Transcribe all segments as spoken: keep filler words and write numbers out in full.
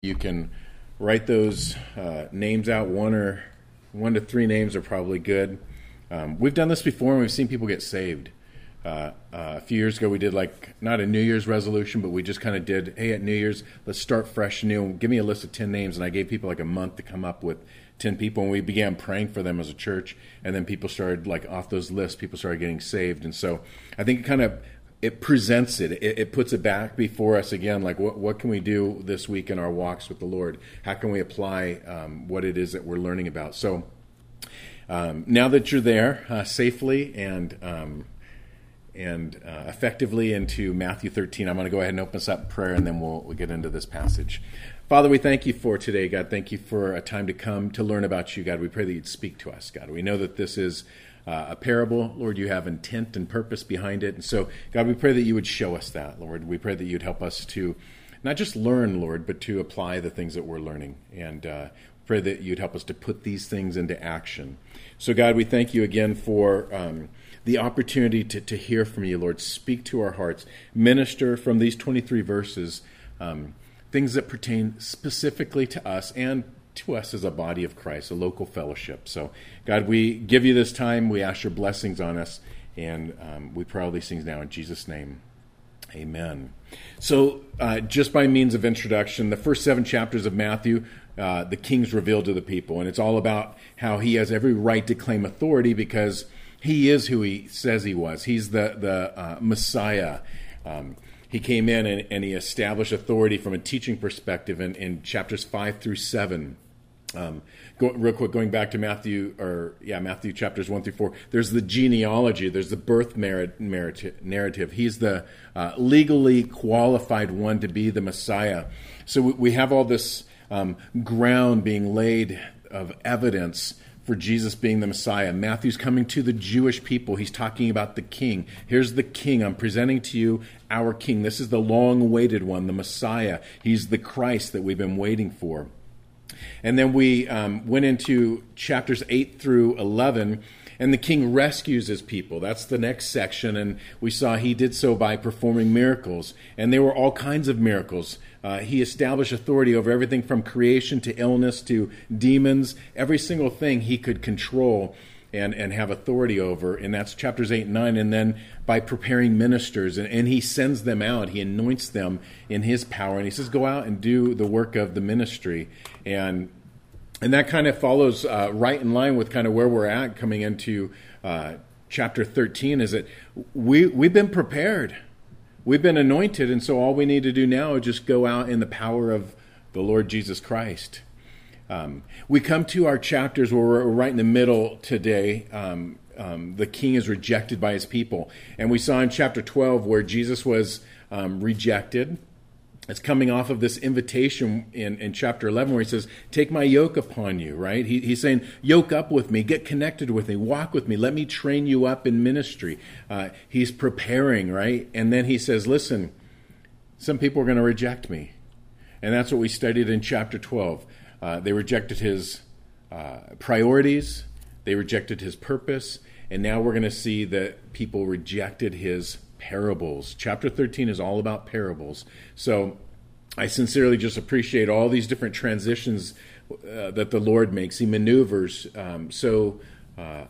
You can write those uh, names out. One or one to three names are probably good. Um, we've done this before, and we've seen people get saved. Uh, uh, a few years ago, we did like not a New Year's resolution, but we just kind of did, hey, at New Year's, let's start fresh new. Give me a list of ten names, and I gave people like a month to come up with ten people, and we began praying for them as a church, and then people started, like, off those lists, people started getting saved. And so I think it kind of, it presents it. it, it puts it back before us again, like what, what can we do this week in our walks with the Lord? How can we apply um, what it is that we're learning about? So um, now that you're there uh, safely and um, and uh, effectively into Matthew thirteen, I'm going to go ahead and open us up in prayer, and then we'll, we'll get into this passage. Father, we thank you for today, God. Thank you for a time to come to learn about you, God. We pray that you'd speak to us, God. We know that this is uh, a parable. Lord, you have intent and purpose behind it. And so, God, we pray that you would show us that, Lord. We pray that you'd help us to not just learn, Lord, but to apply the things that we're learning. And uh, pray that you'd help us to put these things into action. So, God, we thank you again for um, the opportunity to, to hear from you, Lord. Speak to our hearts. Minister from these twenty-three verses, um, things that pertain specifically to us and to us as a body of Christ, a local fellowship. So, God, we give you this time. We ask your blessings on us, and um, we pray all these things now in Jesus' name. Amen. So, uh, just by means of introduction, the first seven chapters of Matthew, uh, the king's revealed to the people, and it's all about how he has every right to claim authority because he is who he says he was. He's the, the uh, Messiah. Um, He came in and, and he established authority from a teaching perspective in, in chapters five through seven. Um, go, real quick, going back to Matthew, or yeah, Matthew chapters one through four. There's the genealogy. There's the birth merit, merit, narrative. He's the uh, legally qualified one to be the Messiah. So we, we have all this um, ground being laid of evidence for Jesus being the Messiah. Matthew's coming to the Jewish people. He's talking about the king. Here's the king. I'm presenting to you our king. This is the long-awaited one, the Messiah. He's the Christ that we've been waiting for. And then we um, went into chapters eight through eleven, and the king rescues his people. That's the next section, and we saw he did so by performing miracles. And there were all kinds of miracles. Uh, he established authority over everything from creation to illness to demons. Every single thing he could control and, and have authority over. And that's chapters eight and nine. And then by preparing ministers, and, and he sends them out. He anoints them in his power. And he says, go out and do the work of the ministry. And and that kind of follows uh, right in line with kind of where we're at coming into uh, chapter thirteen, is that we, we've been prepared. We've been anointed, and so all we need to do now is just go out in the power of the Lord Jesus Christ. Um, we come to our chapters where we're right in the middle today. Um, um, the king is rejected by his people. And we saw in chapter twelve where Jesus was um, rejected. It's coming off of this invitation in, in chapter eleven where he says, take my yoke upon you, right? He, he's saying, yoke up with me, get connected with me, walk with me, let me train you up in ministry. Uh, he's preparing, right? And then he says, listen, some people are going to reject me. And that's what we studied in chapter twelve. Uh, they rejected his uh, priorities, they rejected his purpose, and now we're going to see that people rejected his parables. Chapter thirteen is all about parables. So I sincerely just appreciate all these different transitions uh, that the Lord makes. He maneuvers um, so uh, uh,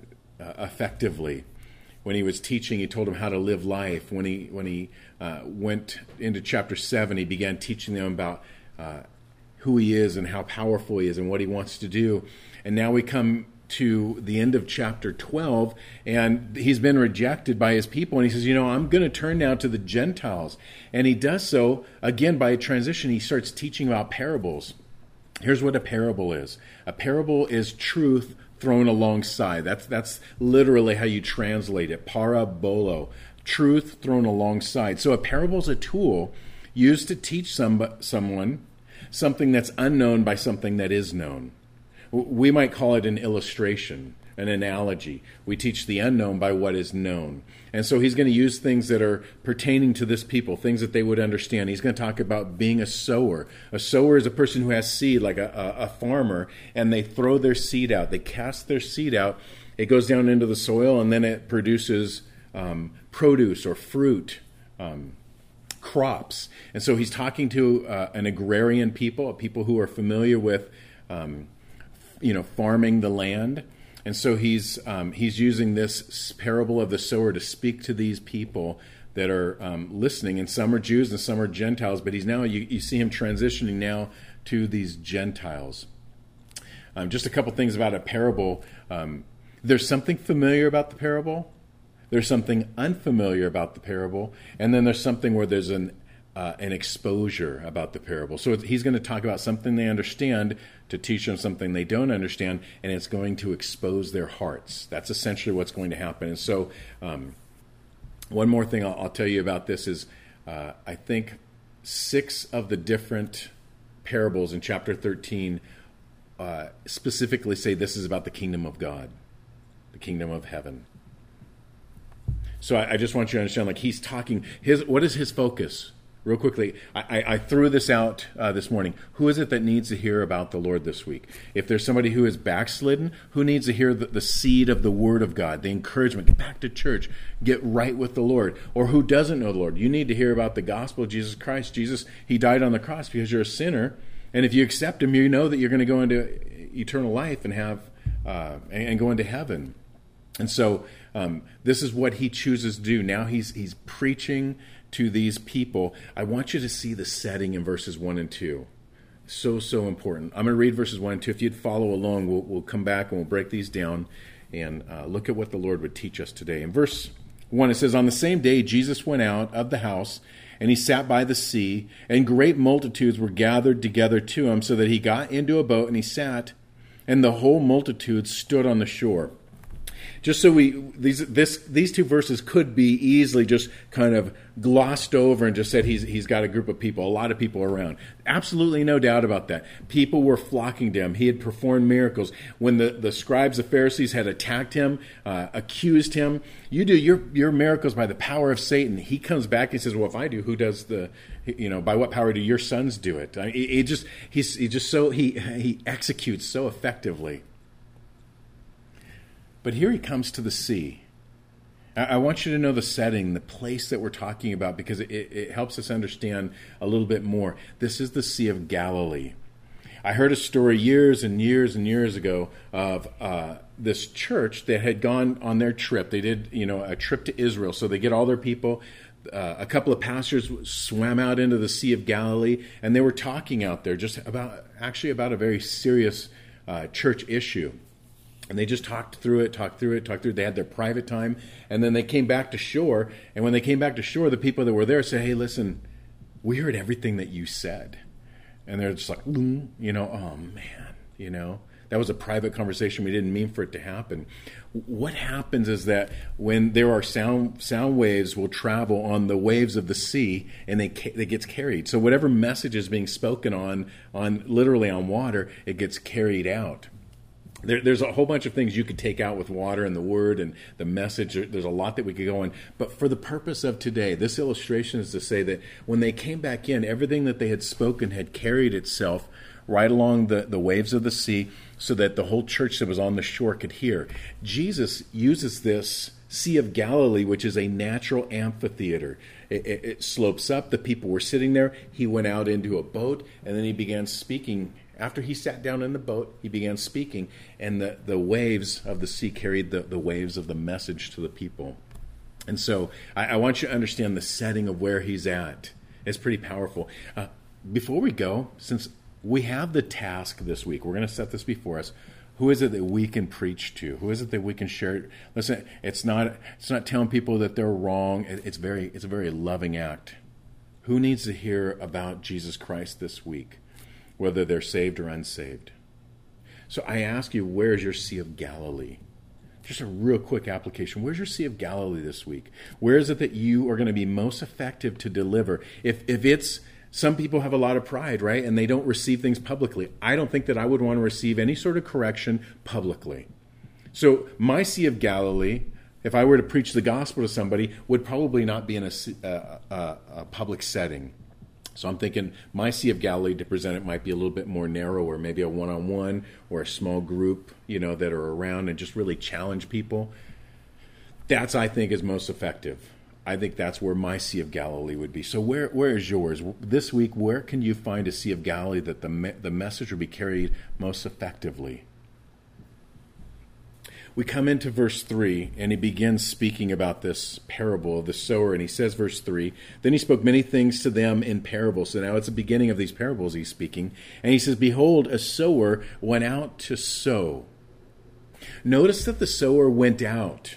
effectively. When he was teaching, he told them how to live life. When he when he uh, went into chapter seven, he began teaching them about uh, who he is and how powerful he is and what he wants to do. And now we come to the end of chapter twelve, and he's been rejected by his people, and he says, you know, I'm going to turn now to the Gentiles. And he does so, again, by a transition. He starts teaching about parables. Here's what a parable is. A parable is truth thrown alongside. That's that's literally how you translate it. Parabolo. Truth thrown alongside. So a parable is a tool used to teach some, someone something that's unknown by something that is known. We might call it an illustration, an analogy. We teach the unknown by what is known. And so he's going to use things that are pertaining to this people, things that they would understand. He's going to talk about being a sower. A sower is a person who has seed, like a, a, a farmer, and they throw their seed out. They cast their seed out. It goes down into the soil, and then it produces um, produce or fruit. Um, crops. And so he's talking to uh, an agrarian people, people who are familiar with, um, you know, farming the land. And so he's um, he's using this parable of the sower to speak to these people that are um, listening. And some are Jews and some are Gentiles. But he's now, you, you see him transitioning now to these Gentiles. Um, just a couple things about a parable. Um, there's something familiar about the parable. There's something unfamiliar about the parable. And then there's something where there's an uh, an exposure about the parable. So he's going to talk about something they understand to teach them something they don't understand, and it's going to expose their hearts. That's essentially what's going to happen. And so um, one more thing I'll, I'll tell you about this is uh, I think six of the different parables in chapter thirteen uh, specifically say this is about the kingdom of God, the kingdom of heaven. So I, I just want you to understand, like, he's talking, his what is his focus? Real quickly, I, I, I threw this out uh, this morning. Who is it that needs to hear about the Lord this week? If there's somebody who is backslidden, who needs to hear the, the seed of the Word of God, the encouragement, get back to church, get right with the Lord? Or who doesn't know the Lord? You need to hear about the gospel of Jesus Christ. Jesus, he died on the cross because you're a sinner. And if you accept him, you know that you're going to go into eternal life and have uh, and, and go into heaven. And so um, this is what he chooses to do. Now he's he's preaching to these people. I want you to see the setting in verses one and two. So, so important. I'm going to read verses one and two. If you'd follow along, we'll, we'll come back and we'll break these down and uh, look at what the Lord would teach us today. In verse one, it says, "On the same day, Jesus went out of the house, and he sat by the sea, and great multitudes were gathered together to him, so that he got into a boat, and he sat, and the whole multitude stood on the shore." Just so we, these this these two verses could be easily just kind of glossed over and just said he's he's got a group of people, a lot of people around. Absolutely no doubt about that. People were flocking to him. He had performed miracles. When the, the scribes, the Pharisees had attacked him, uh, accused him, you do your your miracles by the power of Satan. He comes back and says, well, if I do, who does the, you know, by what power do your sons do it? I mean, he, he just he's he just so he he executes so effectively. But here he comes to the sea. I want you to know the setting, the place that we're talking about, because it, it helps us understand a little bit more. This is the Sea of Galilee. I heard a story years and years and years ago of uh, this church that had gone on their trip. They did, you know, a trip to Israel. So they get all their people. Uh, a couple of pastors swam out into the Sea of Galilee, and they were talking out there just about, actually about a very serious uh, church issue. And they just talked through it, talked through it, talked through it. They had their private time. And then they came back to shore. And when they came back to shore, the people that were there said, hey, listen, we heard everything that you said. And they're just like, mm, you know, oh, man, you know. That was a private conversation. We didn't mean for it to happen. What happens is that when there are sound sound waves will travel on the waves of the sea, and they it gets carried. So whatever message is being spoken on, on literally on water, it gets carried out. There, there's a whole bunch of things you could take out with water and the word and the message. There's a lot that we could go on. But for the purpose of today, this illustration is to say that when they came back in, everything that they had spoken had carried itself right along the, the waves of the sea so that the whole church that was on the shore could hear. Jesus uses this Sea of Galilee, which is a natural amphitheater. It, it, it slopes up. The people were sitting there. He went out into a boat, and then he began speaking. After he sat down in the boat, he began speaking, and the, the waves of the sea carried the, the waves of the message to the people. And so I, I want you to understand the setting of where he's at. It's pretty powerful. Uh, before we go, since we have the task this week, we're going to set this before us. Who is it that we can preach to? Who is it that we can share? Listen, it's not it's not telling people that they're wrong. It, it's very it's a very loving act. Who needs to hear about Jesus Christ this week, whether they're saved or unsaved? So I ask you, where's your Sea of Galilee? Just a real quick application. Where's your Sea of Galilee this week? Where is it that you are going to be most effective to deliver? If if it's, some people have a lot of pride, right? And they don't receive things publicly. I don't think that I would want to receive any sort of correction publicly. So my Sea of Galilee, if I were to preach the gospel to somebody, would probably not be in a, a, a, a public setting. So I'm thinking my Sea of Galilee to present it might be a little bit more narrow, or maybe a one-on-one or a small group, you know, that are around and just really challenge people. That's, I think, is most effective. I think that's where my Sea of Galilee would be. So where where is yours? This week, where can you find a Sea of Galilee that the me- the message will be carried most effectively? We come into verse three, and he begins speaking about this parable of the sower, and he says, verse three, then he spoke many things to them in parables. So now it's the beginning of these parables he's speaking. And he says, behold, a sower went out to sow. Notice that the sower went out.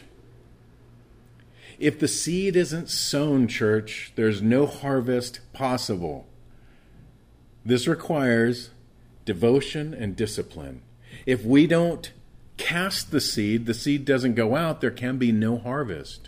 If the seed isn't sown, church, there's no harvest possible. This requires devotion and discipline. If we don't cast the seed, the seed doesn't go out, there can be no harvest.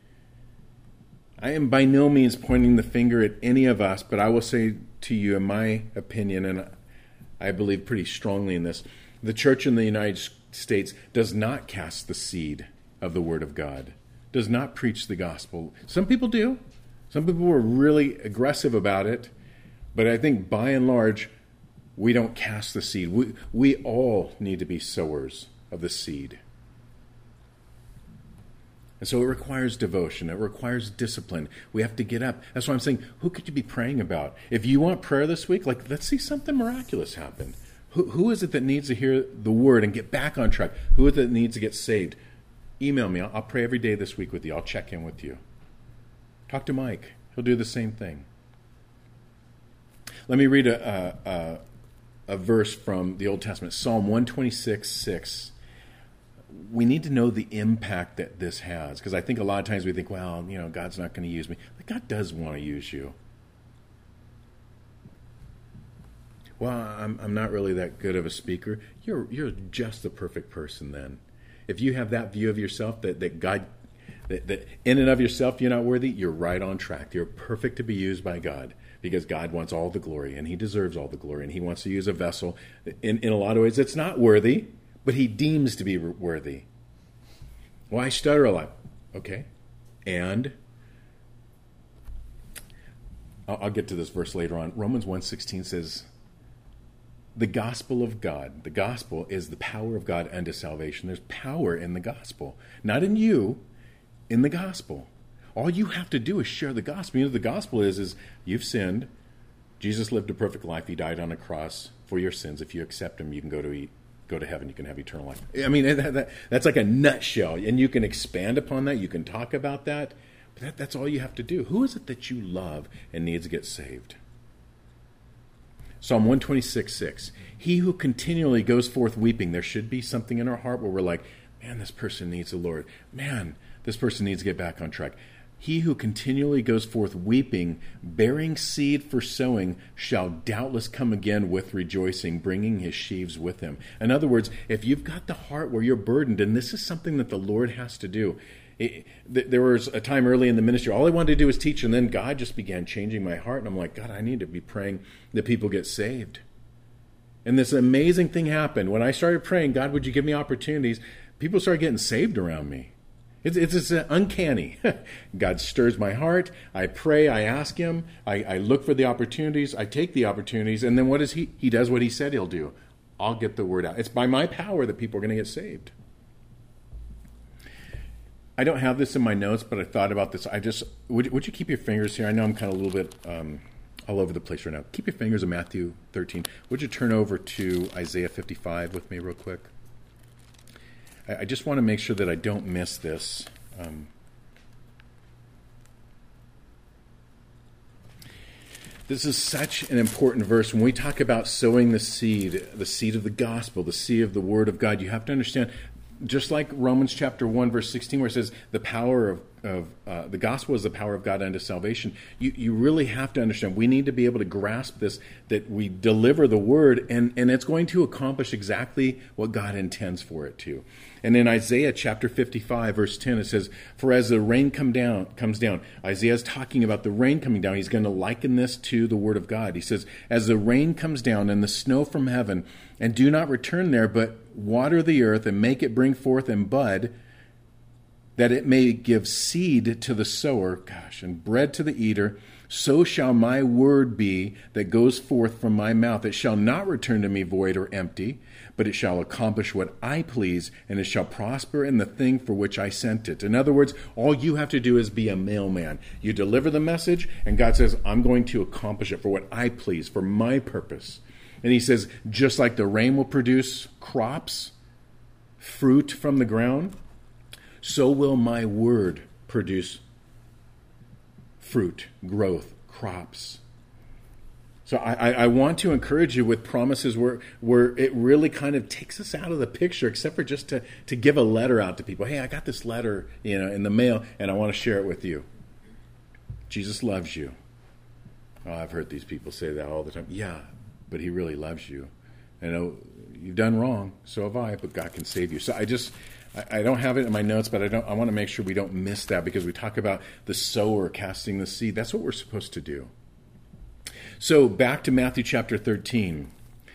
I am by no means pointing the finger at any of us, but I will say to you, in my opinion, and I believe pretty strongly in this, the church in the United States does not cast the seed of the Word of God, does not preach the gospel. Some people do. Some people are really aggressive about it, but I think by and large, we don't cast the seed. We, we all need to be sowers of the seed. And so it requires devotion. It requires discipline. We have to get up. That's why I'm saying, who could you be praying about? If you want prayer this week, like, let's see something miraculous happen. Who, who is it that needs to hear the word and get back on track? Who is it that needs to get saved? Email me. I'll, I'll pray every day this week with you. I'll check in with you. Talk to Mike. He'll do the same thing. Let me read a, a, a, a verse from the Old Testament, Psalm one twenty-six, six. We need to know the impact that this has, because I think a lot of times we think, well, you know, God's not going to use me. But God does want to use you. Well, I'm I'm not really that good of a speaker. You're you're just the perfect person then. If you have that view of yourself, that, that God, that, that in and of yourself you're not worthy, you're right on track. You're perfect to be used by God, because God wants all the glory, and he deserves all the glory, and he wants to use a vessel in, in a lot of ways that's not worthy, but he deems to be worthy. Well, I stutter a lot. Okay. And I'll, I'll get to this verse later on. Romans one sixteen says, the gospel of God, the gospel is the power of God unto salvation. There's power in the gospel. Not in you, in the gospel. All you have to do is share the gospel. You know, the gospel is, is you've sinned. Jesus lived a perfect life. He died on a cross for your sins. If you accept him, you can go to eat. Go to heaven, you can have eternal life. I mean, that, that, that's like a nutshell, and you can expand upon that. You can talk about that, but that, that's all you have to do. Who is it that you love and needs to get saved? Psalm one twenty-six, six. He who continually goes forth weeping. There should be something in our heart where we're like, man, this person needs the Lord. Man, this person needs to get back on track. He who continually goes forth weeping, bearing seed for sowing, shall doubtless come again with rejoicing, bringing his sheaves with him. In other words, if you've got the heart where you're burdened, and this is something that the Lord has to do. It, th- there was a time early in the ministry, all I wanted to do was teach, and then God just began changing my heart, and I'm like, God, I need to be praying that people get saved. And this amazing thing happened. When I started praying, God, would you give me opportunities? People started getting saved around me. It's, it's, it's uncanny. God stirs my heart. I pray. I ask him. I, I look for the opportunities. I take the opportunities. And then what does he? He does what he said he'll do. I'll get the word out. It's by my power that people are going to get saved. I don't have this in my notes, but I thought about this. I just, would, would you keep your fingers here? I know I'm kind of a little bit um, all over the place right now. Keep your fingers in Matthew thirteen. Would you turn over to Isaiah fifty-five with me real quick? I just want to make sure that I don't miss this. Um, this is such an important verse. When we talk about sowing the seed, the seed of the gospel, the seed of the word of God, you have to understand, just like Romans chapter one, verse sixteen, where it says the power of, of uh, the gospel is the power of God unto salvation, you, you really have to understand, we need to be able to grasp this, that we deliver the word, and, and it's going to accomplish exactly what God intends for it to. And in Isaiah chapter fifty-five, verse ten, it says, for as the rain come down, comes down, Isaiah's talking about the rain coming down. He's going to liken this to the word of God. He says, as the rain comes down and the snow from heaven, and do not return there, but water the earth and make it bring forth and bud, that it may give seed to the sower, gosh, and bread to the eater, so shall my word be that goes forth from my mouth. It shall not return to me void or empty, but it shall accomplish what I please, and it shall prosper in the thing for which I sent it. In other words, all you have to do is be a mailman. You deliver the message, and God says, I'm going to accomplish it for what I please, for my purpose. And he says, just like the rain will produce crops, fruit from the ground, so will my word produce fruit, growth, crops. So I, I want to encourage you with promises where where it really kind of takes us out of the picture, except for just to, to give a letter out to people. Hey, I got this letter, you know, in the mail, and I want to share it with you. Jesus loves you. Oh, I've heard these people say that all the time. Yeah, but he really loves you. I know you've done wrong, so have I, but God can save you. So I just, I, I don't have it in my notes, but I don't. I want to make sure we don't miss that, because we talk about the sower casting the seed. That's what we're supposed to do. So back to Matthew chapter thirteen.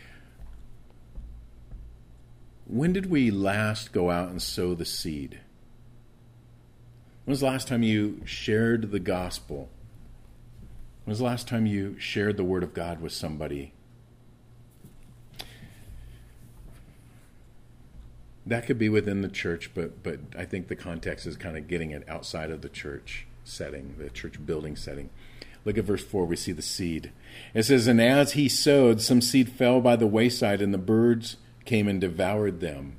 When did we last go out and sow the seed? When was the last time you shared the gospel? When was the last time you shared the word of God with somebody? That could be within the church, but but I think the context is kind of getting it outside of the church setting, the church building setting. Look at verse four, we see the seed. It says, and as he sowed, some seed fell by the wayside, and the birds came and devoured them.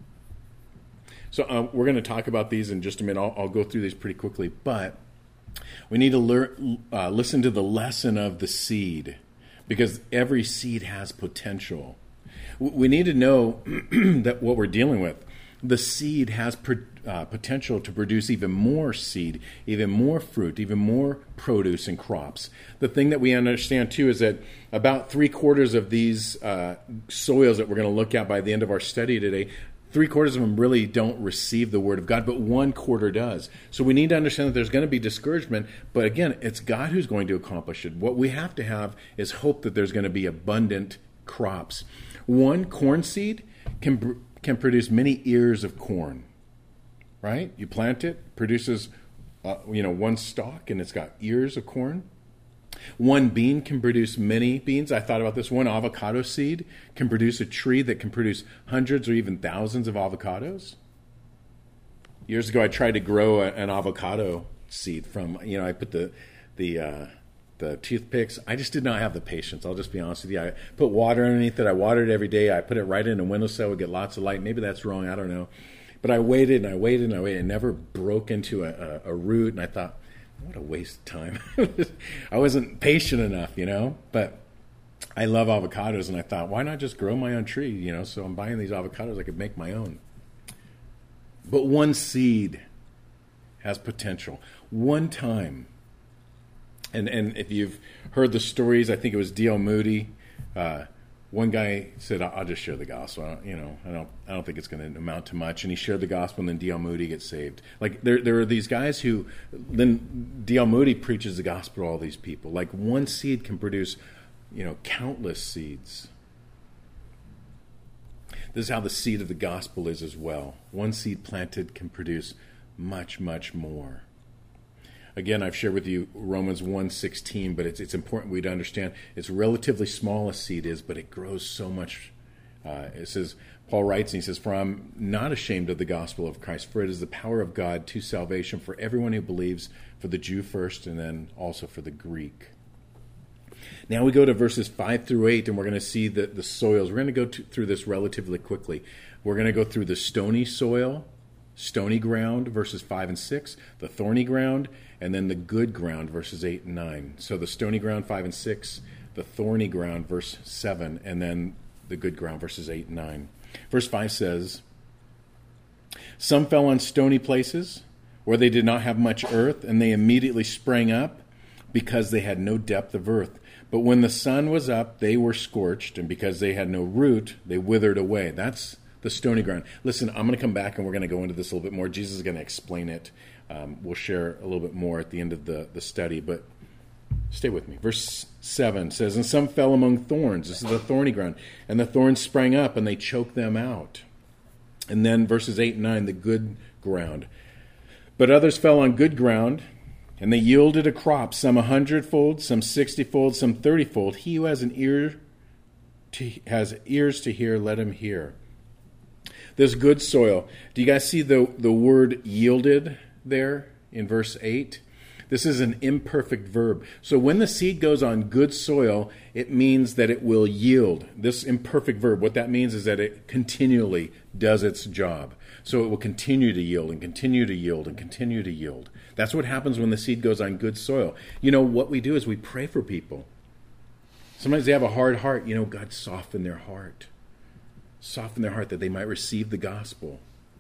So uh, we're going to talk about these in just a minute. I'll, I'll go through these pretty quickly, but we need to learn, uh, listen to the lesson of the seed, because every seed has potential. We need to know that what we're dealing with, the seed has pro- uh, potential to produce even more seed, even more fruit, even more produce and crops. The thing that we understand too is that about three quarters of these uh, soils that we're going to look at by the end of our study today, three quarters of them really don't receive the word of God, but one quarter does. So we need to understand that there's going to be discouragement, but again, it's God who's going to accomplish it. What we have to have is hope that there's going to be abundant crops. One corn seed can can produce many ears of corn, right? You plant it, produces uh, you know one stalk, and it's got ears of corn. One bean can produce many beans. I thought about this. One avocado seed can produce a tree that can produce hundreds or even thousands of avocados. Years ago, I tried to grow a, an avocado seed from, you know, I put the the uh, the toothpicks. I just did not have the patience. I'll just be honest with you. I put water underneath it. I watered it every day. I put it right in a windowsill. Would get lots of light. Maybe that's wrong. I don't know. But I waited and I waited and I waited. It never broke into a, a, a root. And I thought, what a waste of time. I wasn't patient enough, you know. But I love avocados, and I thought, why not just grow my own tree? You know, so I'm buying these avocados. I could make my own. But one seed has potential. One time. And and if you've heard the stories, I think it was D L Moody. Uh, one guy said, "I'll just share the gospel. I don't, you know, I don't, I don't think it's going to amount to much." And he shared the gospel, and then D L Moody gets saved. Like there, there are these guys who then D L Moody preaches the gospel to all these people. Like one seed can produce, you know, countless seeds. This is how the seed of the gospel is as well. One seed planted can produce much, much more. Again, I've shared with you Romans one sixteen, but it's it's important we to understand it's relatively small a seed is, but it grows so much. Uh, it says, Paul writes, and he says, "For I'm not ashamed of the gospel of Christ, for it is the power of God to salvation for everyone who believes, for the Jew first, and then also for the Greek." Now we go to verses five through eight, and we're going to see the, the soils. We're going to go to, through this relatively quickly. We're going to go through the stony soil, stony ground, verses five and six, the thorny ground, and then the good ground, verses eight and nine. So the stony ground, five and six, the thorny ground, verse seven, and then the good ground, verses eight and nine. Verse five says, "Some fell on stony places where they did not have much earth, and they immediately sprang up because they had no depth of earth. But when the sun was up, they were scorched, and because they had no root, they withered away." That's the stony ground. Listen, I'm going to come back and we're going to go into this a little bit more. Jesus is going to explain it. Um, we'll share a little bit more at the end of the, the study, but stay with me. Verse seven says, "And some fell among thorns." This is the thorny ground. "And the thorns sprang up, and they choked them out." And then verses eight and nine, the good ground. "But others fell on good ground, And they yielded a crop, some a hundredfold, some sixtyfold, some thirtyfold. He who has an ear to, has ears to hear, let him hear. This good soil. Do you guys see the, the word yielded there in verse eight? This is an imperfect verb. So when the seed goes on good soil, it means that it will yield. This imperfect verb, what that means is that it continually does its job. So it will continue to yield and continue to yield and continue to yield. That's what happens when the seed goes on good soil. You know, what we do is we pray for people. Sometimes they have a hard heart. You know, God, soften their heart. Soften their heart that they might receive the gospel.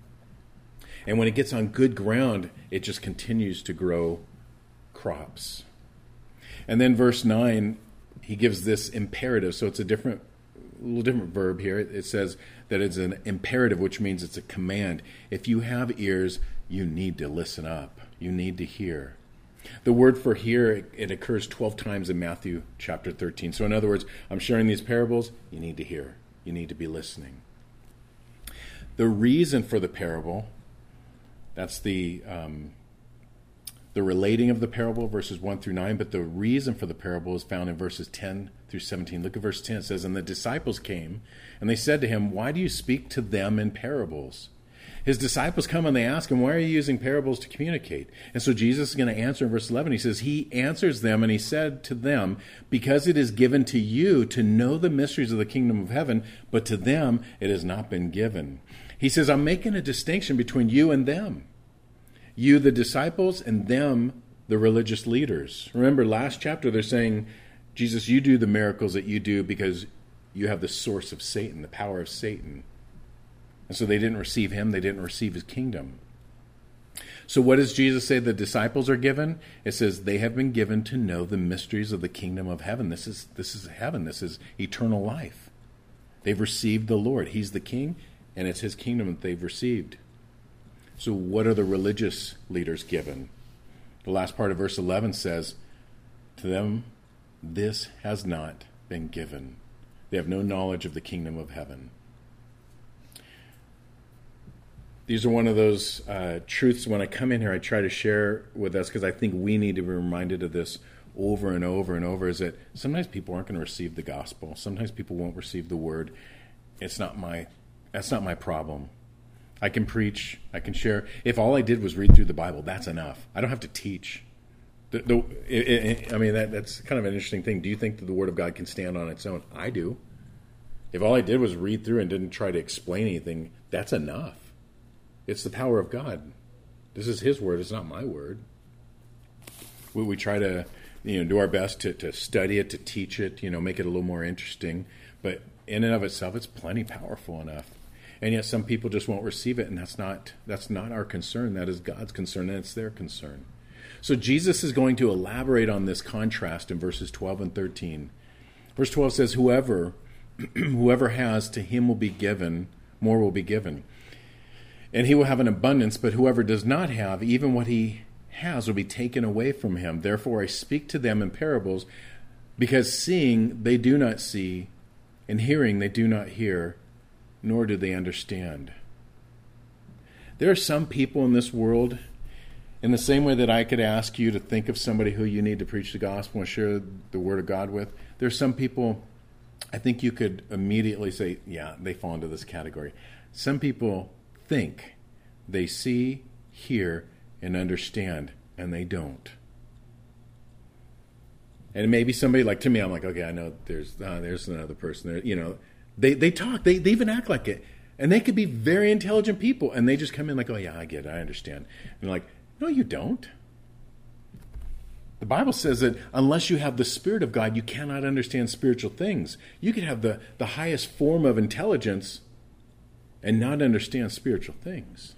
And when it gets on good ground, it just continues to grow crops. And then verse nine, he gives this imperative. So it's a different, a little different verb here. It says that it's an imperative, which means it's a command. If you have ears, you need to listen up. You need to hear. The word for hear, it, it occurs twelve times in Matthew chapter thirteen. So in other words, I'm sharing these parables. You need to hear. You need to be listening. The reason for the parable, that's the um, the relating of the parable, verses one through nine, but the reason for the parable is found in verses ten through seventeen. Look at verse ten. It says, and the disciples came, and they said to him, why do you speak to them in parables? His disciples come and they ask him, why are you using parables to communicate? And so Jesus is going to answer in verse eleven. He says, he answers them, and he said to them, because it is given to you to know the mysteries of the kingdom of heaven, but to them it has not been given. He says, I'm making a distinction between you and them. You, the disciples, and them, the religious leaders. Remember, last chapter they're saying, Jesus, you do the miracles that you do because you have the source of Satan, the power of Satan. And so they didn't receive him. They didn't receive his kingdom. So what does Jesus say the disciples are given? It says they have been given to know the mysteries of the kingdom of heaven. This is, this is heaven. This is eternal life. They've received the Lord. He's the king, and it's his kingdom that they've received. So what are the religious leaders given? The last part of verse eleven says, to them, this has not been given. They have no knowledge of the kingdom of heaven. These are one of those uh, truths when I come in here I try to share with us, because I think we need to be reminded of this over and over and over, is that sometimes people aren't going to receive the gospel. Sometimes people won't receive the word. It's not my, that's not my problem. I can preach, I can share. If all I did was read through the Bible, that's enough. I don't have to teach. The, the, it, it, I mean, that, that's kind of an interesting thing. Do you think that the Word of God can stand on its own? I do. If all I did was read through and didn't try to explain anything, that's enough. It's the power of God. This is His Word. It's not my word. We, we try to, you know, do our best to, to study it, to teach it, you know, make it a little more interesting. But in and of itself, it's plenty powerful enough. And yet some people just won't receive it, and that's not that's not our concern. That is God's concern, and it's their concern. So Jesus is going to elaborate on this contrast in verses twelve and thirteen. Verse twelve says, Whoever, whoever has, to him will be given, more will be given. And he will have an abundance, but whoever does not have, even what he has will be taken away from him. Therefore I speak to them in parables, because seeing they do not see, and hearing they do not hear, nor do they understand. There are some people in this world, in the same way that I could ask you to think of somebody who you need to preach the gospel and share the word of God with, there are some people I think you could immediately say, yeah, they fall into this category. Some people think they see, hear, and understand, and they don't. And maybe somebody, like to me, I'm like, okay, I know there's uh, there's another person there, you know. They they talk. They, they even act like it. And they could be very intelligent people. And they just come in like, oh, yeah, I get it. I understand. And like, no, you don't. The Bible says that unless you have the Spirit of God, you cannot understand spiritual things. You could have the, the highest form of intelligence and not understand spiritual things.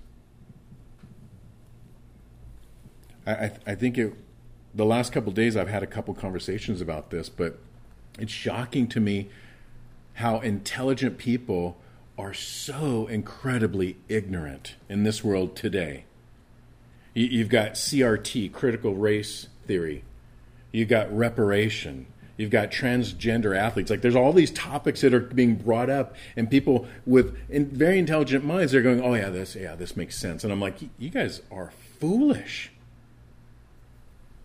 I, I, I think it, the last couple of days I've had a couple conversations about this, but it's shocking to me how intelligent people are so incredibly ignorant in this world today. You've got C R T, critical race theory. You've got reparation. You've got transgender athletes. Like, there's all these topics that are being brought up, and people with in very intelligent minds, they're going, oh, yeah, this, yeah, this makes sense. And I'm like, you guys are foolish.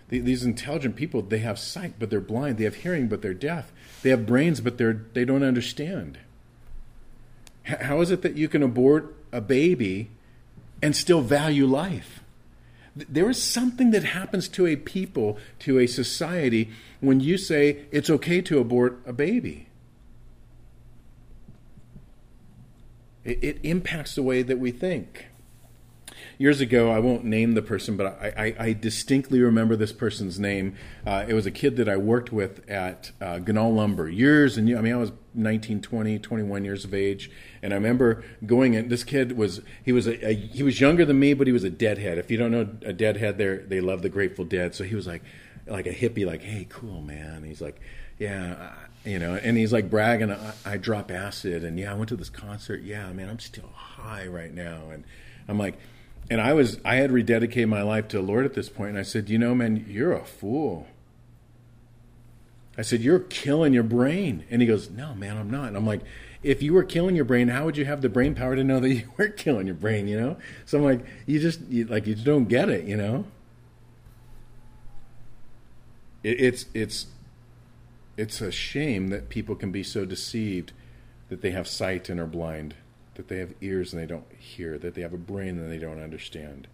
These intelligent people, they have sight, but they're blind. They have hearing, but they're deaf. They have brains, but they're, they don't understand. How is it that you can abort a baby and still value life? There is something that happens to a people, to a society, when you say it's okay to abort a baby. It, it impacts the way that we think. Years ago, I won't name the person, but I, I, I distinctly remember this person's name. Uh, it was a kid that I worked with at uh, Ganal Lumber years and years. I mean, I was nineteen, twenty, twenty-one years of age, and I remember going in. This kid was he was a, a he was younger than me, but he was a deadhead. If you don't know a deadhead, they they love the Grateful Dead. So he was like like a hippie, like, hey, cool, man. He's like, yeah, you know, and he's like bragging. I, I drop acid, and yeah, I went to this concert. Yeah, man, I'm still high right now, and I'm like. And I was, I had rededicated my life to the Lord at this point, and I said, you know, man, you're a fool. I said, you're killing your brain. And he goes, no, man, I'm not. And I'm like, if you were killing your brain, how would you have the brain power to know that you weren't killing your brain, you know? So I'm like, you just, you, like, you just don't get it, you know? It, it's, it's, it's a shame that people can be so deceived that they have sight and are blind, that they have ears and they don't hear, that they have a brain and they don't understand.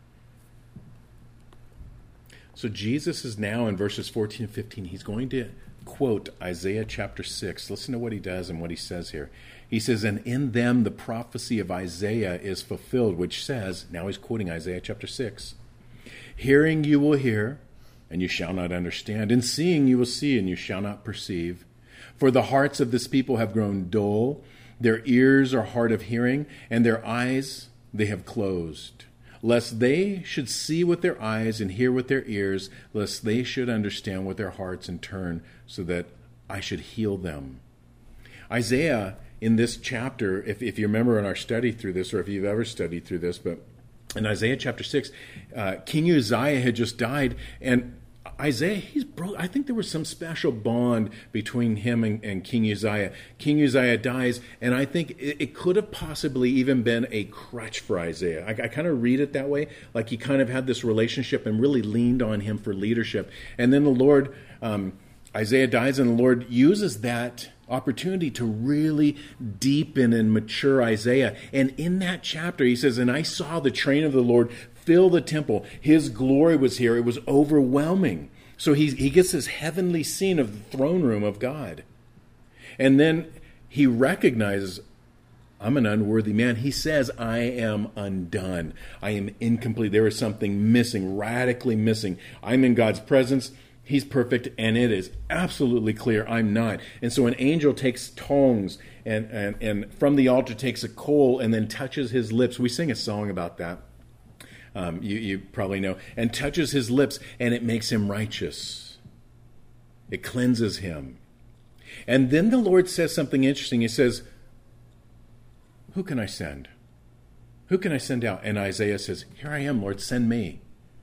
So Jesus is now in verses fourteen and fifteen, he's going to quote Isaiah chapter six. Listen to what he does and what he says here. He says, and in them the prophecy of Isaiah is fulfilled, which says, now he's quoting Isaiah chapter six, hearing you will hear, and you shall not understand, and seeing you will see, and you shall not perceive. For the hearts of this people have grown dull, their ears are hard of hearing, and their eyes they have closed, lest they should see with their eyes and hear with their ears, lest they should understand with their hearts and turn, so that I should heal them. Isaiah, in this chapter, if, if you remember in our study through this, or if you've ever studied through this, but in Isaiah chapter six, uh, King Uzziah had just died, and Isaiah, he's bro- I think there was some special bond between him and, and King Uzziah. King Uzziah dies, and I think it, it could have possibly even been a crutch for Isaiah. I, I kind of read it that way, like he kind of had this relationship and really leaned on him for leadership. And then the Lord, um, Isaiah dies, and the Lord uses that opportunity to really deepen and mature Isaiah. And in that chapter, he says, and I saw the train of the Lord fill the temple. His glory was here. It was overwhelming. So he, he gets this heavenly scene of the throne room of God. And then he recognizes, I'm an unworthy man. He says, I am undone. I am incomplete. There is something missing, radically missing. I'm in God's presence. He's perfect, and it is absolutely clear I'm not. And so an angel takes tongs and, and, and from the altar takes a coal and then touches his lips. We sing a song about that. Um, you, you probably know. And touches his lips, and it makes him righteous. It cleanses him. And then the Lord says something interesting. He says, who can I send? Who can I send out? And Isaiah says, here I am, Lord, send me.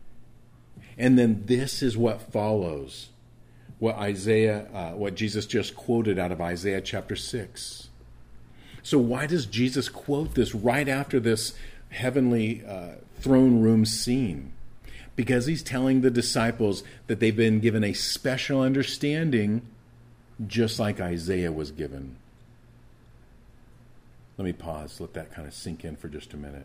And then this is what follows, what Isaiah, uh, what Jesus just quoted out of Isaiah chapter six. So why does Jesus quote this right after this heavenly uh, throne room scene? Because he's telling the disciples that they've been given a special understanding, just like Isaiah was given. Let me pause, let that kind of sink in for just a minute.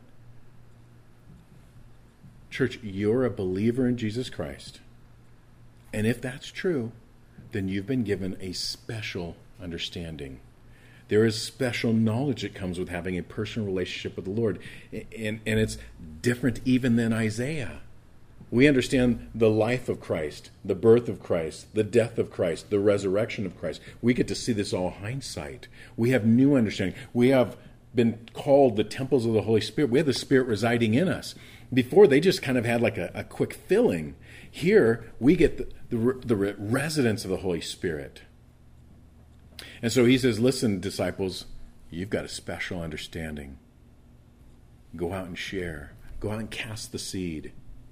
Church, you're a believer in Jesus Christ. And if that's true, then you've been given a special understanding. There is special knowledge that comes with having a personal relationship with the Lord. And, and it's different even than Isaiah. We understand the life of Christ, the birth of Christ, the death of Christ, the resurrection of Christ. We get to see this all hindsight. We have new understanding. We have been called the temples of the Holy Spirit. We have the Spirit residing in us. Before, they just kind of had like a, a quick filling. Here, we get the, the, the residence of the Holy Spirit. And so he says, listen, disciples, you've got a special understanding. Go out and share. Go out and cast the seed.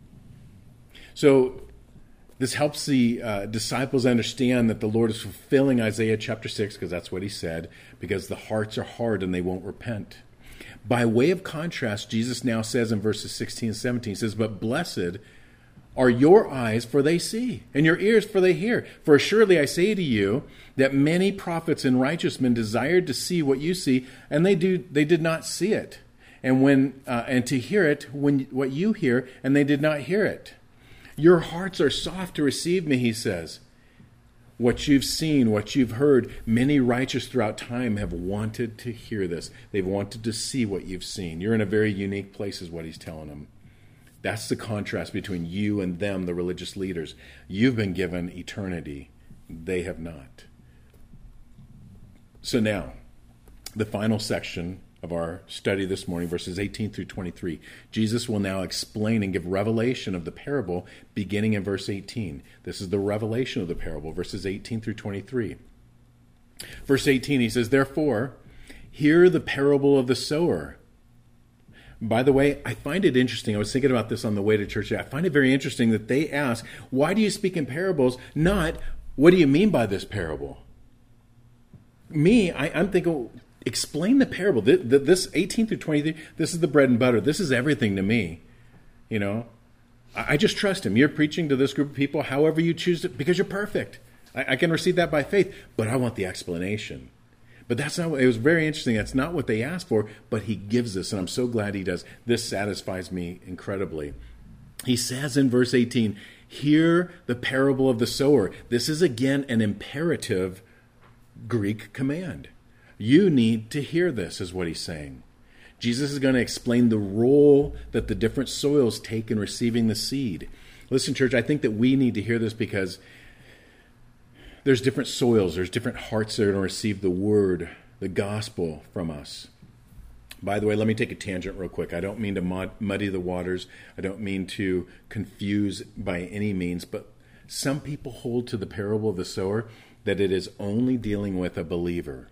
So this helps the uh, disciples understand that the Lord is fulfilling Isaiah chapter six, because that's what he said, because the hearts are hard and they won't repent. By way of contrast, Jesus now says in verses sixteen and seventeen, he says, but blessed are your eyes, for they see, and your ears, for they hear. For assuredly I say to you that many prophets and righteous men desired to see what you see, and they do they did not see it, and when uh, and to hear it when what you hear, and they did not hear it. Your hearts are soft to receive me, he says. What you've seen, what you've heard, many righteous throughout time have wanted to hear this. They've wanted to see what you've seen. You're in a very unique place, is what he's telling them. That's the contrast between you and them, the religious leaders. You've been given eternity. They have not. So now, the final section of our study this morning, verses eighteen through twenty-three. Jesus will now explain and give revelation of the parable beginning in verse eighteen. This is the revelation of the parable, verses eighteen through twenty-three. Verse eighteen, he says, therefore, hear the parable of the sower. By the way, I find it interesting. I was thinking about this on the way to church. I find it very interesting that they ask, why do you speak in parables? Not, what do you mean by this parable? Me, I, I'm thinking, explain the parable. This eighteen through twenty-three, this is the bread and butter. This is everything to me. You know, I just trust him. You're preaching to this group of people however you choose to, because you're perfect. I, I can receive that by faith, but I want the explanation. But that's not what, it was very interesting. That's not what they asked for, but he gives this, and I'm so glad he does. This satisfies me incredibly. He says in verse eighteen, hear the parable of the sower. This is again an imperative Greek command. You need to hear this, is what he's saying. Jesus is going to explain the role that the different soils take in receiving the seed. Listen, church, I think that we need to hear this because there's different soils. There's different hearts that are going to receive the word, the gospel from us. By the way, let me take a tangent real quick. I don't mean to mud- muddy the waters. I don't mean to confuse by any means, but some people hold to the parable of the sower that it is only dealing with a believer.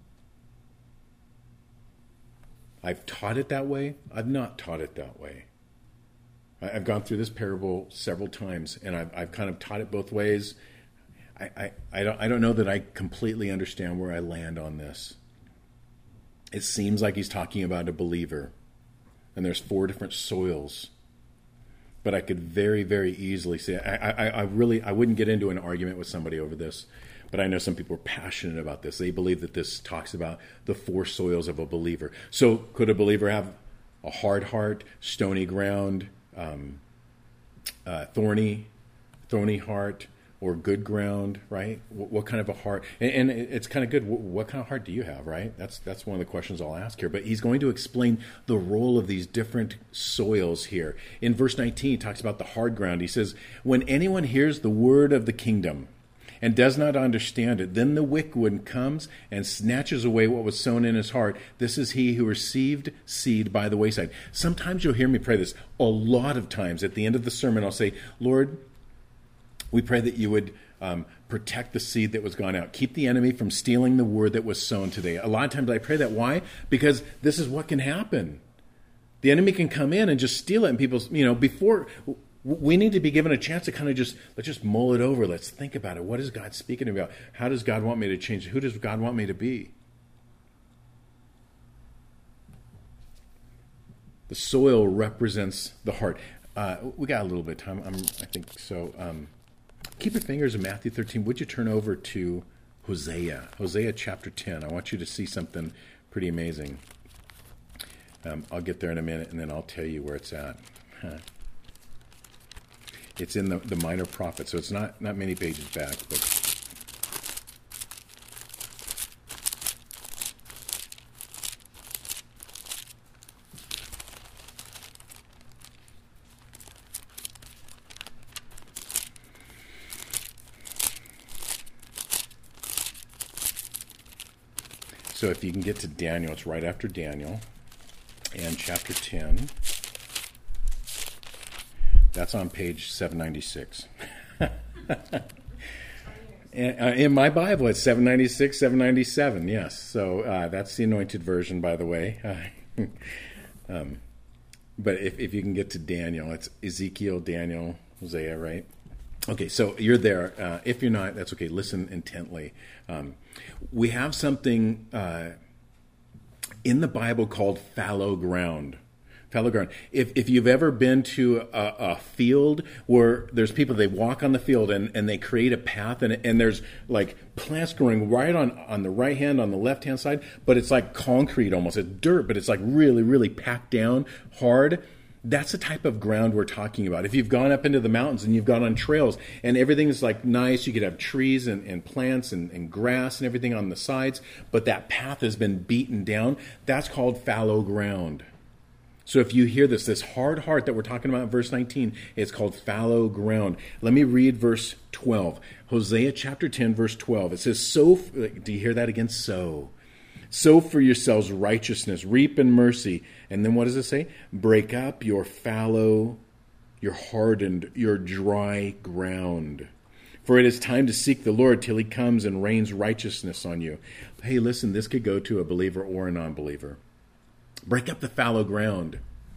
I've taught it that way. I've not taught it that way. I've gone through this parable several times, and I've, I've kind of taught it both ways. I, I, I, don't, I don't know that I completely understand where I land on this. It seems like he's talking about a believer, and there's four different soils. But I could very, very easily say, I, I, I really, I wouldn't get into an argument with somebody over this. But I know some people are passionate about this. They believe that this talks about the four soils of a believer. So could a believer have a hard heart, stony ground, um, uh, thorny, thorny heart, or good ground, right? What, what kind of a heart? And, and it's kind of good. What, what kind of heart do you have, right? That's that's one of the questions I'll ask here. But he's going to explain the role of these different soils here. In verse nineteen, he talks about the hard ground. He says, when anyone hears the word of the kingdom and does not understand it, then the wicked one comes and snatches away what was sown in his heart. This is he who received seed by the wayside. Sometimes you'll hear me pray this. A lot of times at the end of the sermon, I'll say, Lord, we pray that you would um, protect the seed that was gone out. Keep the enemy from stealing the word that was sown today. A lot of times I pray that. Why? Because this is what can happen. The enemy can come in and just steal it. And people, you know, before... We need to be given a chance to kind of just, let's just mull it over. Let's think about it. What is God speaking about? How does God want me to change? Who does God want me to be? The soil represents the heart. Uh, we got a little bit of time, I'm, I think so. Um, keep your fingers in Matthew thirteen. Would you turn over to Hosea? Hosea chapter ten. I want you to see something pretty amazing. Um, I'll get there in a minute, and then I'll tell you where it's at. Huh. It's in the, the Minor Prophets, so it's not, not many pages back. But so if you can get to Daniel, it's right after Daniel, and chapter ten. That's on page seven ninety-six. In my Bible, it's seven ninety-six, seven ninety-seven, yes. So uh, that's the anointed version, by the way. um, but if, if you can get to Daniel, it's Ezekiel, Daniel, Hosea, right? Okay, so you're there. Uh, if you're not, that's okay. Listen intently. Um, we have something uh, in the Bible called fallow ground. Fallow ground. If if you've ever been to a, a field where there's people, they walk on the field and, and they create a path, and and there's like plants growing right on, on the right hand, on the left hand side, but it's like concrete almost. It's dirt, but it's like really, really packed down hard. That's the type of ground we're talking about. If you've gone up into the mountains and you've gone on trails and everything's like nice, you could have trees and, and plants and, and grass and everything on the sides, but that path has been beaten down, that's called fallow ground. So if you hear this, this hard heart that we're talking about in verse nineteen, it's called fallow ground. Let me read verse twelve. Hosea chapter ten, verse twelve. It says, sow, do you hear that again? Sow. Sow for yourselves righteousness, reap in mercy. And then what does it say? Break up your fallow, your hardened, your dry ground. For it is time to seek the Lord till he comes and rains righteousness on you. Hey, listen, this could go to a believer or a non-believer. Break up the fallow ground.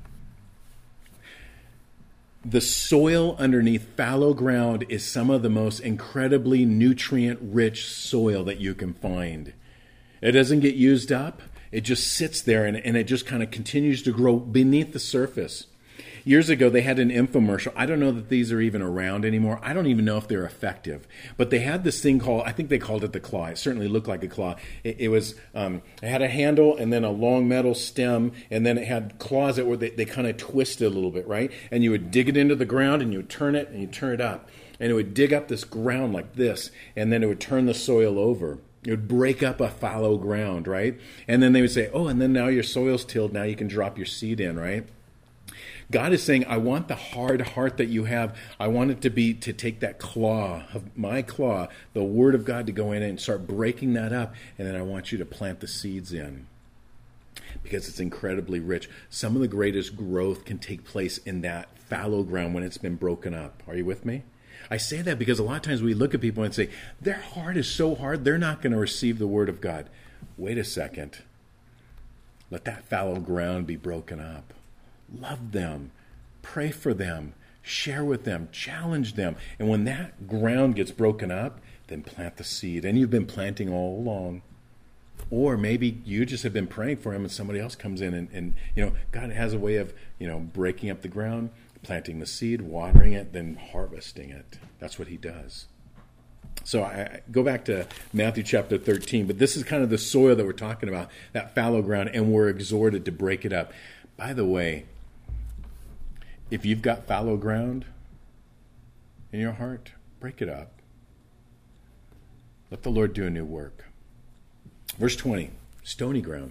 The soil underneath fallow ground is some of the most incredibly nutrient-rich soil that you can find. It doesn't get used up. It just sits there and, and it just kind of continues to grow beneath the surface. Years ago, they had an infomercial. I don't know that these are even around anymore. I don't even know if they're effective. But they had this thing called, I think they called it the claw. It certainly looked like a claw. It, it was, um, it had a handle and then a long metal stem, and then it had claws that were, they, they kind of twisted a little bit, right? And you would dig it into the ground and you would turn it and you turn it up. And it would dig up this ground like this, and then it would turn the soil over. It would break up a fallow ground, right? And then they would say, oh, and then now your soil's tilled. Now you can drop your seed in, right? God is saying, I want the hard heart that you have. I want it to be to take that claw, of my claw, the word of God, to go in and start breaking that up. And then I want you to plant the seeds in because it's incredibly rich. Some of the greatest growth can take place in that fallow ground when it's been broken up. Are you with me? I say that because a lot of times we look at people and say, their heart is so hard, they're not going to receive the word of God. Wait a second. Let that fallow ground be broken up. Love them. Pray for them. Share with them. Challenge them. And when that ground gets broken up, then plant the seed. And you've been planting all along. Or maybe you just have been praying for him and somebody else comes in and, and you know, God has a way of, you know, breaking up the ground, planting the seed, watering it, then harvesting it. That's what he does. So I, I go back to Matthew chapter thirteen, but this is kind of the soil that we're talking about, that fallow ground, and we're exhorted to break it up. By the way, if you've got fallow ground in your heart, break it up. Let the Lord do a new work. Verse twenty, stony ground.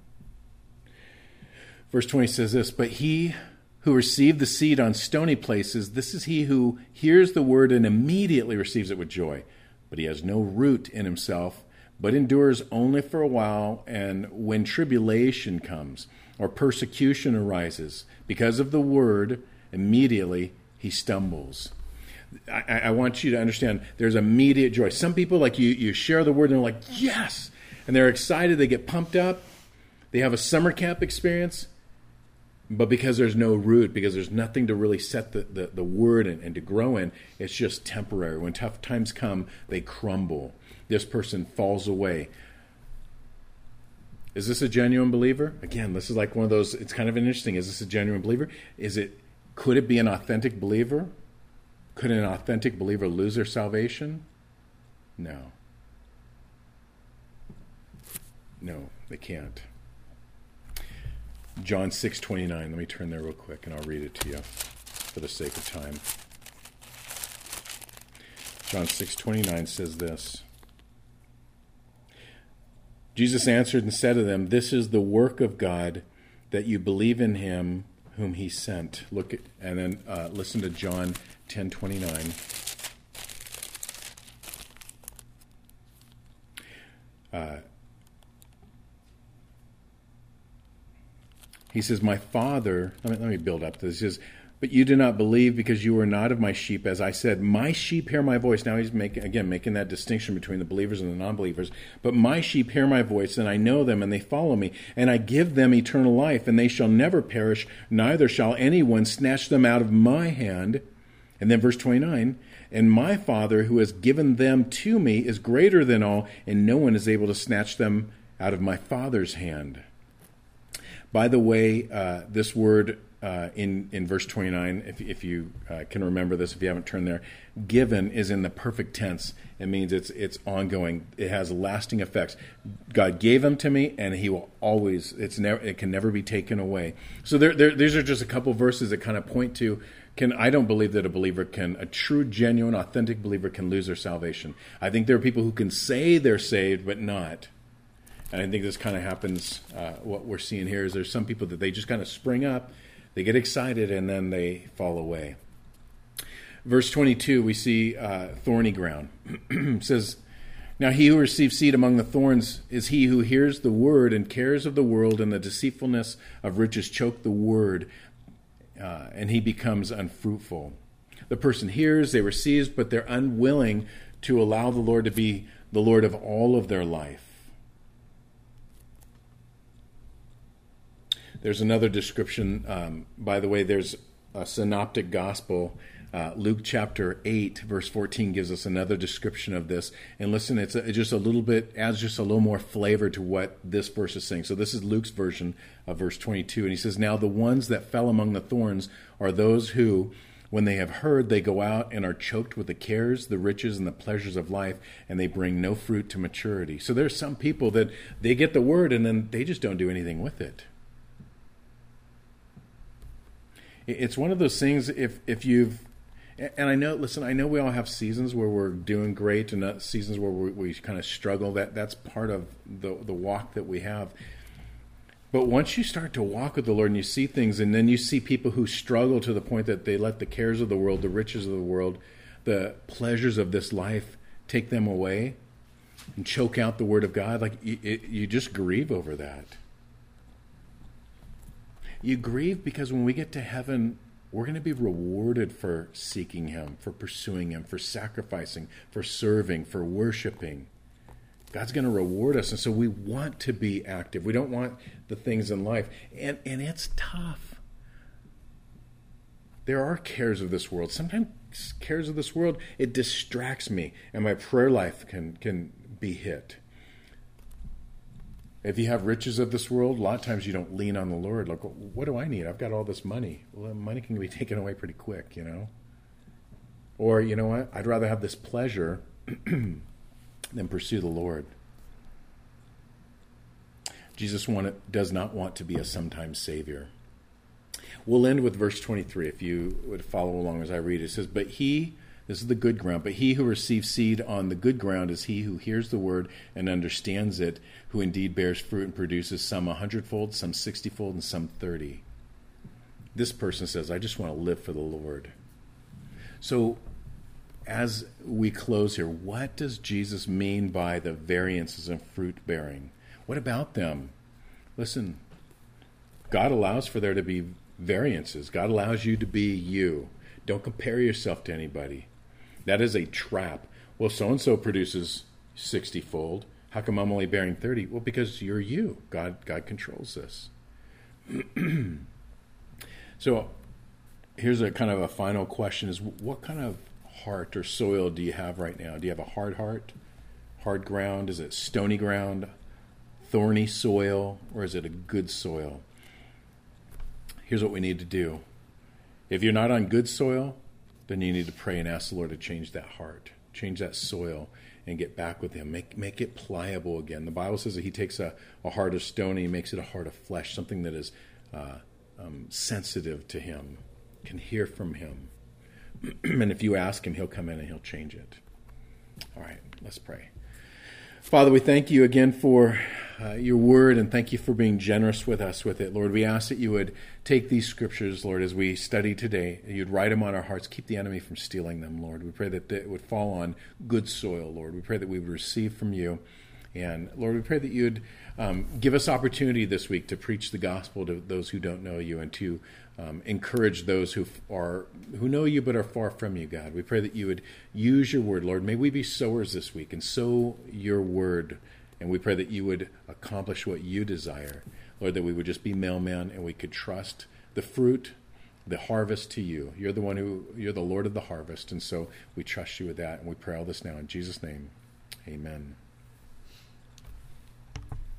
Verse twenty says this, but he who received the seed on stony places, this is he who hears the word and immediately receives it with joy. But he has no root in himself, but endures only for a while, and when tribulation comes or persecution arises because of the word, immediately he stumbles. I, I want you to understand there's immediate joy. Some people, like you, you share the word and they're like, yes! And they're excited, they get pumped up, they have a summer camp experience. But because there's no root, because there's nothing to really set the, the, the word and, and to grow in, it's just temporary. When tough times come, they crumble. This person falls away. Is this a genuine believer? Again, this is like one of those, it's kind of interesting. Is this a genuine believer? Is it, could it be an authentic believer? Could an authentic believer lose their salvation? No. No, they can't. John six twenty-nine. Let me turn there real quick and I'll read it to you for the sake of time. John six twenty-nine says this. Jesus answered and said to them, this is the work of God, that you believe in him whom he sent. Look at, and then uh, listen to John ten twenty-nine. Uh, He says, my Father, let me, let me build up this. He says, but you do not believe because you are not of my sheep. As I said, my sheep hear my voice. Now he's making, again, making that distinction between the believers and the non-believers. But my sheep hear my voice, and I know them, and they follow me. And I give them eternal life, and they shall never perish, neither shall anyone snatch them out of my hand. And then verse twenty-nine, and my Father who has given them to me is greater than all, and no one is able to snatch them out of my Father's hand. By the way, uh, this word uh, in, in verse twenty-nine, if, if you uh, can remember this, if you haven't turned there, given is in the perfect tense. It means it's it's ongoing. It has lasting effects. God gave them to me, and he will always, it's never, it can never be taken away. So there, there, these are just a couple verses that kind of point to, can I don't believe that a believer can, a true, genuine, authentic believer can lose their salvation. I think there are people who can say they're saved, but not. And I think this kind of happens, uh, what we're seeing here is there's some people that they just kind of spring up, they get excited, and then they fall away. Verse twenty-two, we see uh, thorny ground. It says, now he who receives seed among the thorns is he who hears the word and cares of the world, and the deceitfulness of riches choke the word, uh, and he becomes unfruitful. The person hears, they receive, but they're unwilling to allow the Lord to be the Lord of all of their life. There's another description. Um, by the way, there's a synoptic gospel. Uh, Luke chapter eight, verse fourteen gives us another description of this. And listen, it's, a, it's just a little bit, adds just a little more flavor to what this verse is saying. So this is Luke's version of verse twenty-two. And he says, now the ones that fell among the thorns are those who, when they have heard, they go out and are choked with the cares, the riches, and the pleasures of life, and they bring no fruit to maturity. So there's some people that they get the word and then they just don't do anything with it. It's one of those things, if if you've, and I know, listen, I know we all have seasons where we're doing great and seasons where we, we kind of struggle. That That's part of the, the walk that we have. But once you start to walk with the Lord and you see things, and then you see people who struggle to the point that they let the cares of the world, the riches of the world, the pleasures of this life take them away and choke out the word of God, like you, it, you just grieve over that. You grieve because when we get to heaven, we're going to be rewarded for seeking him, for pursuing him, for sacrificing, for serving, for worshiping. God's going to reward us, and so we want to be active. We don't want the things in life. And, and it's tough. There are cares of this world. Sometimes cares of this world, it distracts me, and my prayer life can, can be hit. If you have riches of this world, a lot of times you don't lean on the Lord. Like, what do I need? I've got all this money. Well, money can be taken away pretty quick, you know. Or, you know what? I'd rather have this pleasure than pursue the Lord. Jesus wanted, does not want to be a sometime Savior. We'll end with verse twenty-three, if you would follow along as I read it. It says, but he... This is the good ground. But he who receives seed on the good ground is he who hears the word and understands it, who indeed bears fruit and produces some a hundredfold, some sixtyfold, and some thirty. This person says, I just want to live for the Lord. So as we close here, what does Jesus mean by the variances in fruit bearing? What about them? Listen, God allows for there to be variances. God allows you to be you. Don't compare yourself to anybody. That is a trap. Well, so-and-so produces sixty-fold. How come I'm only bearing thirty? Well, because you're you. God, God controls this. So here's a kind of a final question is, what kind of heart or soil do you have right now? Do you have a hard heart, hard ground? Is it stony ground, thorny soil, or is it a good soil? Here's what we need to do. If you're not on good soil, then you need to pray and ask the Lord to change that heart, change that soil, and get back with him. Make make it pliable again. The Bible says that he takes a, a heart of stone and he makes it a heart of flesh, something that is uh, um, sensitive to him, can hear from him. And if you ask him, he'll come in and he'll change it. All right, let's pray. Father, we thank you again for uh, your word, and thank you for being generous with us with it. Lord, we ask that you would take these scriptures, Lord, as we study today, and you'd write them on our hearts. Keep the enemy from stealing them, Lord. We pray that it would fall on good soil, Lord. We pray that we would receive from you. And Lord, we pray that you'd um, give us opportunity this week to preach the gospel to those who don't know you, and to um, encourage those who are who know you but are far from you, God. We pray that you would use your word, Lord. May we be sowers this week and sow your word. And we pray that you would accomplish what you desire, Lord, that we would just be mailmen and we could trust the fruit, the harvest to you. You're the one who, you're the Lord of the harvest. And so we trust you with that. And we pray all this now in Jesus' name. Amen.